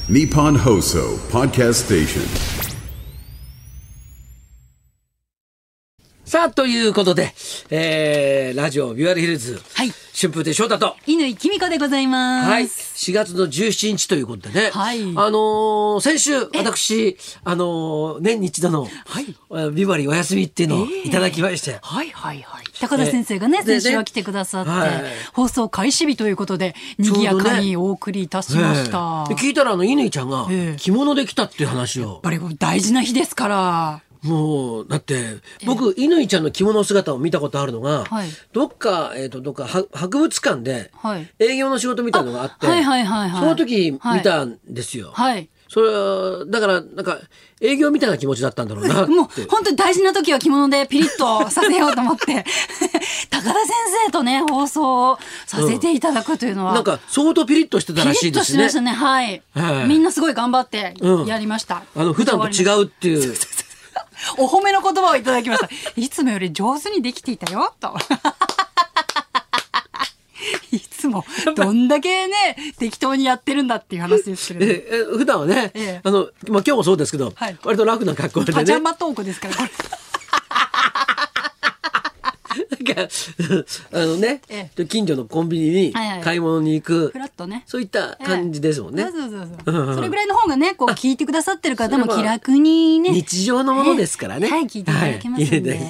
Nippon Hoso Podcast Station。 さあということで、ラジオビバリーヒルズ、 はい、 春風亭昇太と乾きみこでございます。 はい、4月の17日ということでね、 はい、 先週私年に一度の、はい、ビバリーお休みっていうのをいただきまして、 はいはいはい、高田先生がね、先週は来てくださって、放送開始日ということで賑やかにお送りいたしました。 で聞いたら乾ちゃんが着物で来たっていう話を、 やっぱり大事な日ですから。 もうだって僕乾ちゃんの着物姿を見たことあるのが、 はい、 どっか博物館で営業の仕事みたいなのがあって、 はいはいはいはい、 その時見たんですよ。 はい、 それはだからなんか営業みたいな気持ちだったんだろうなって。 もう本当に大事な時は着物でピリッとさせようと思って高田先生とね放送させていただくというのは、 なんか相当ピリッとしてたらしいですね。 ピリッとしましたね。はい、みんなすごい頑張ってやりました。 普段と違うっていうお褒めの言葉をいただきました。いつもより上手にできていたよといつもどんだけね適当にやってるんだっていう話ですけれど、 普段はね、今日もそうですけど、割と楽な格好でね、 パジャマトークですからこれ近所のコンビニに買い物に行く、 フラッとね、 そういった感じですもんね。 そうそれぐらいの方がね、こう聞いてくださってる方も気楽にね、 日常のものですからね、 はい、聞いていただけますんで、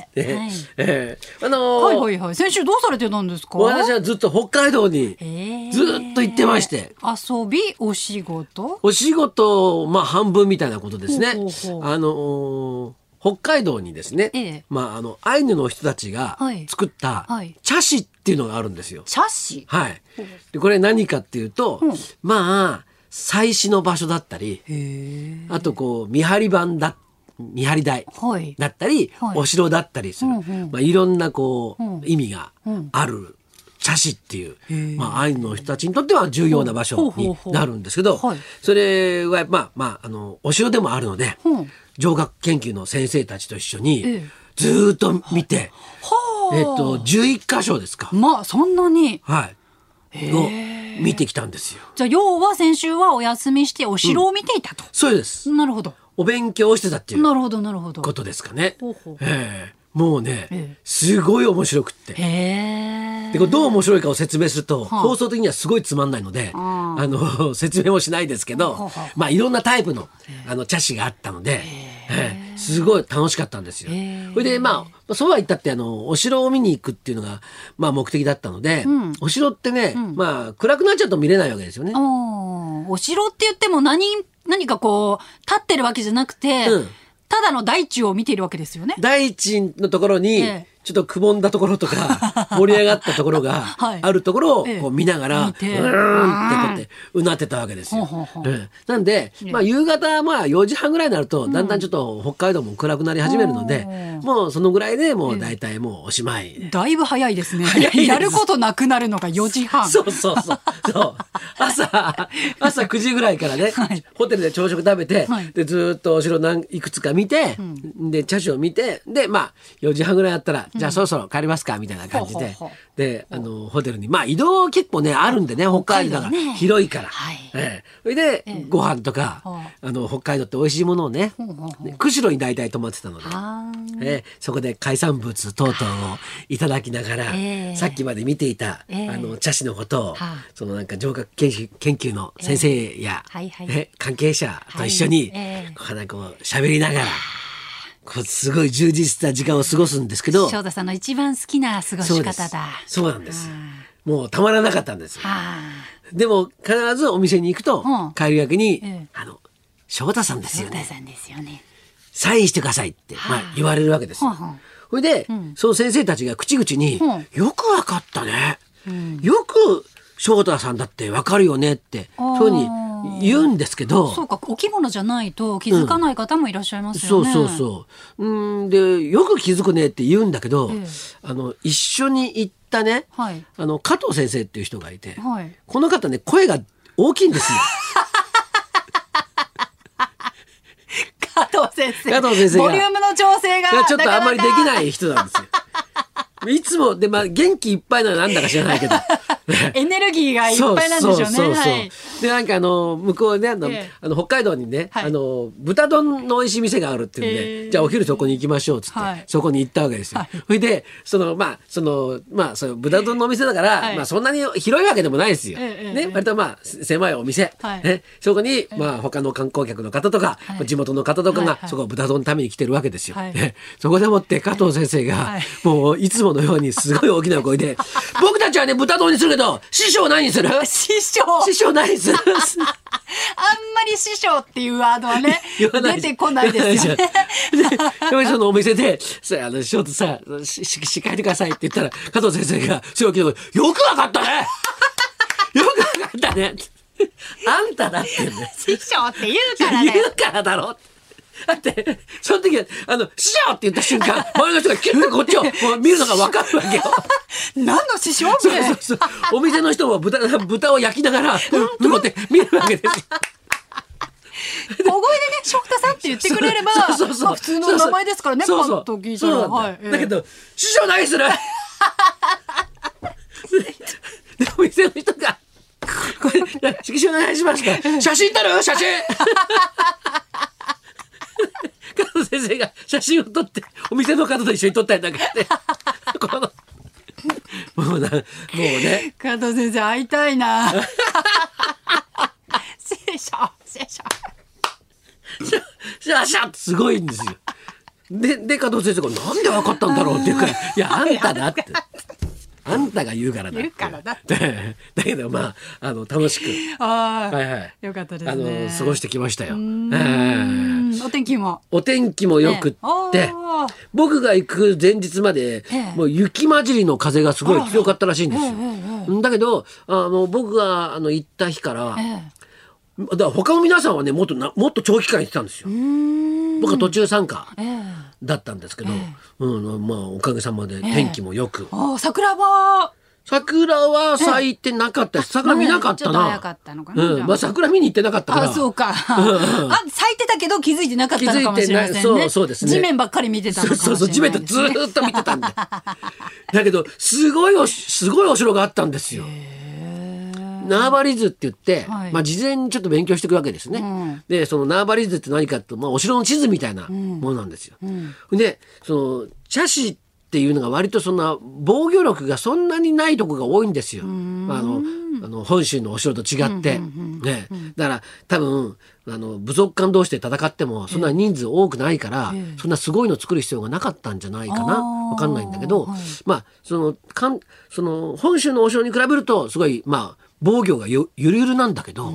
はいはい、先週どうされてたんですか？ 私はずっと北海道にずっと行ってまして、 遊び、お仕事、 まあ半分みたいなことですね。北海道にですね、アイヌの人たちが作った茶師っていうのがあるんですよ。 茶師、 はい。でこれ何かっていうと、まあ祭祀の場所だったり、あとこう見張り台だったり、お城だったりする、いろんなこう、意味がある茶師っていう、アイヌの人たちにとっては重要な場所になるんですけど、それはお城でもあるので、上学研究の先生たちと一緒にずっと見て、11箇所ですか。 まあそんなに、 を見てきたんですよ。 じゃあ要は先週はお休みしてお城を見ていたと。 そうです。 なるほど。 お勉強をしてたっていうことですかね。もうね、すごい面白くって。でこれどう面白いかを説明すると、放送的にはすごいつまんないので、説明もしないですけど、いろんなタイプの茶師があったので、すごい楽しかったんですよ。それでそうは言ったってお城を見に行くっていうのが目的だったので、お城ってね、暗くなっちゃうと見れないわけですよね。 お城って言っても何かこう立ってるわけじゃなくて、ただの大地を見ているわけですよね。 大地のところにちょっとくぼんだところとか盛り上がったところがあるところをこう見ながら、ってこうやってうなってたわけですよ。なんで、夕方4時半ぐらいになるとだんだんちょっと北海道も暗くなり始めるので、もうそのぐらいでもう大体もうおしまい。 だいぶ早いですね。やることなくなるのが4時半。 そう朝9時ぐらいからね、ホテルで朝食食べて、でずっとお城いくつか見て、で茶師を見て、で4時半ぐらいだったら、じゃあそろそろ帰りますかみたいな感じで、でホテルに移動結構ねあるんでね、北海道だから広いから、それでご飯とか北海道って美味しいものをね、釧路に大体泊まってたので、そこで海産物等々をいただきながら、さっきまで見ていた茶師のことを、そのなんか上学研究の先生や関係者と一緒にこう喋りながら、すごい充実した時間を過ごすんですけど、 翔太さんの一番好きな過ごし方だ。 そうなんです。もうたまらなかったんですよ。でも必ずお店に行くと、帰りがけに翔太さんですよね、サインしてくださいって言われるわけですよ。それでその先生たちが口々に、よくわかったね、よく翔太さんだってわかるよねってそういうふうに言うんですけど、 そうか、お着物じゃないと気づかない方もいらっしゃいますよね。 でよく気づくねって言うんだけど、一緒に行ったね、加藤先生っていう人がいて、この方ね声が大きいんですよ。 加藤先生ボリュームの調整がちょっとあんまりできない人なんですよ。いつもで元気いっぱいなのなんだか知らないけどエネルギーがいっぱいなんでしょうね。 でなんか向こうね北海道にね、 はい、 豚丼の美味しい店があるっていうんで、じゃあお昼そこに行きましょうっつって、 はい、そこに行ったわけですよ。それでその豚丼のお店だから、はい、そんなに広いわけでもないですよ。ね、割と狭いお店、はい、ね、そこに他の観光客の方とか、はい、地元の方とかがそこ豚丼食べに来てるわけですよ。はい、ね、そこでもって加藤先生が、はい、もういつものようにすごい大きな声で僕たちはね豚丼にするけど師匠何にする？師匠何にする？あんまり師匠っていうワードはね出てこないですよね。 でそのお店で師匠とさ書いてくださいって言ったら加藤先生がすごいよくわかったねよくわかったねあんただってね師匠って言うからね言うからだろだってその時は師匠って言った瞬間周りの人がキュッとこっちをもう見るのが分かるわけよ。 何の師匠？ そうお店の人も豚を焼きながらと思って見るわけですよ。 小声でね翔太さんって言ってくれれば普通の名前ですからね。パッと聞いたら、はい、 だけど師匠何する？でお店の人がこれ色紙お願いしますか写真撮る写真加藤先生が写真を撮ってお店の方と一緒に撮ったりなんかしてもうね加藤先生会いたいな師匠シャってすごいんですよ。で加藤先生がなんで分かったんだろうっていうからいやあんただってあんたが言うからだってだけど楽しくはいはい、よかったですね。 過ごしてきましたよ。 お天気もよくって、僕が行く前日まで、もう雪混じりの風がすごい強かったらしいんですよ。だけど僕が行った日から、だから他の皆さんはねもっと長期間行ってたんですよ。僕は途中参加だったんですけど、おかげさまで天気もよく、 桜は咲いてなかったし、桜見なかったな。 ちょっと早かったのかな。 桜見に行ってなかったから。 そうか。咲いてたけど気づいてなかったのかもしれませんね。 そうですね。 地面ばっかり見てたのかもしれない。 そう地面とずーっと見てたんで。だけどすごいお城があったんですよ。縄張り図って言って、事前にちょっと勉強していくわけですね。でその縄張り図って何かってお城の地図みたいなものなんですよ。でその茶師っていうのが割とそんな防御力がそんなにないとこが多いんですよ。本州のお城と違って、ね、だから多分部族間同士で戦ってもそんな人数多くないから、そんなすごいの作る必要がなかったんじゃないかな、分かんないんだけど、その本州のお城に比べるとすごい防御がゆるゆるなんだけど、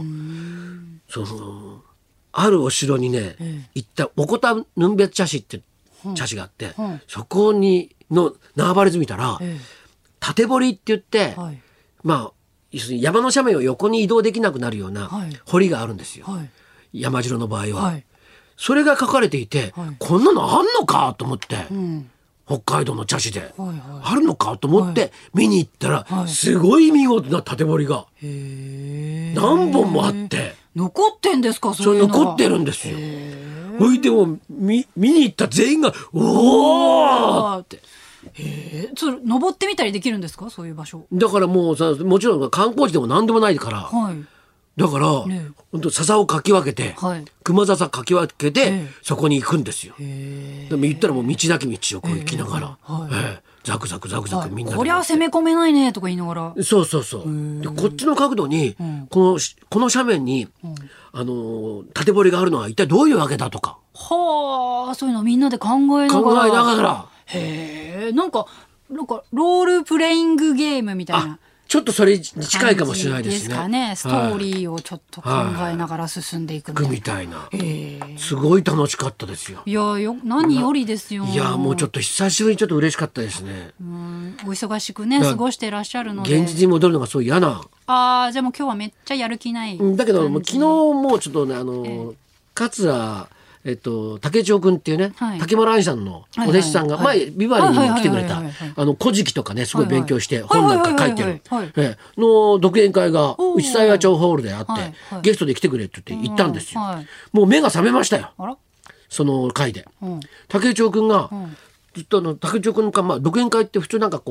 あるお城にね、行ったおこたぬんべつ茶師って茶師があって、そこにの縄張り図見たら、縦堀って言って、要するに山の斜面を横に移動できなくなるような堀があるんですよ、山城の場合は、それが書かれていて、こんなのあんのかと思って、北海道の茶師で、あるのかと思って見に行ったら、すごい見事な縦堀が何本もあって、 残ってんですか？ それ残ってるんですよ。それでも見に行った全員がおーって。 登ってみたりできるんですか？そういう場所だからもうさ、もちろん観光地でも何でもないから、だから、本当笹をかき分けて、熊笹かき分けて、そこに行くんですよ。でも行ったらもう道なき道をこう行きながら、ザクザクみんなで。 こりゃ攻め込めないねとか言いながら。 そうでこっちの角度に、この斜面に、縦堀があるのは一体どういうわけだとか。 そういうのみんなで考えながら。なんかロールプレイングゲームみたいな。 ちょっとそれに近いかもしれないですね。 ですかね。ストーリーをちょっと考えながら進んでいくみたいな。すごい楽しかったですよ。 いや何よりですよ。 いやもうちょっと久しぶりにちょっと嬉しかったですね。 お忙しくね過ごしていらっしゃるので。 現実に戻るのがそう嫌な。 じゃあもう今日はめっちゃやる気ない。 だけど昨日もうちょっとね桂竹千代君っていうね、竹村愛さんのお弟子さんが前ビバリーにも来てくれた古事記とかねすごい勉強して本なんか書いてるの独演会が内幸町ホールであってゲストで来てくれって言って行ったんですよ。もう目が覚めましたよその会で。竹千代君がずっと竹千代君が独演会って普通なんかこう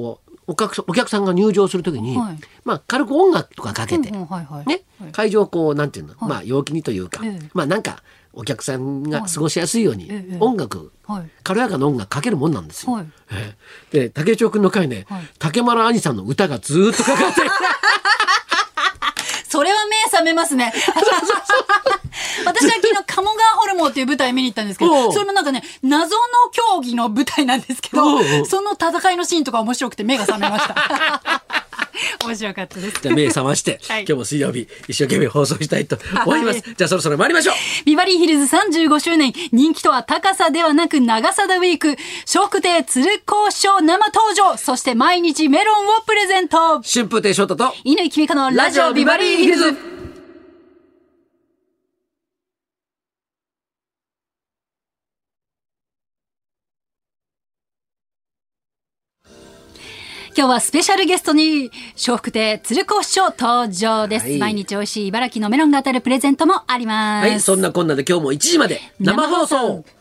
お客さんが入場するときに、まあ軽く音楽とかかけて、ね、会場をこうなんていうの、まあ陽気にというか、まあなんかお客さんが過ごしやすいように音楽、軽やかな音楽かけるもんなんですよ。で竹内くんの回ね、竹丸兄さんの歌がずっとかかってそれは目覚めますね。私は昨日鴨川ホルモンっていう舞台見に行ったんですけど、それもなんかね、謎の競技の舞台なんですけど、その戦いのシーンとか面白くて目が覚めました。面白かったです。 じゃあ目覚まして、今日も水曜日一生懸命放送したいと思います。じゃあそろそろ参りましょう。 ビバリーヒルズ35周年、人気とは高さではなく長さだウィーク、笑福亭鶴光師匠生登場、そして毎日メロンをプレゼント。 春風亭昇太と乾きみかのラジオビバリーヒルズ。今日はスペシャルゲストに笑福亭鶴光師匠登場です、毎日美味しい茨城のメロンが当たるプレゼントもあります。 はい、そんなこんなで今日も1時まで生放送。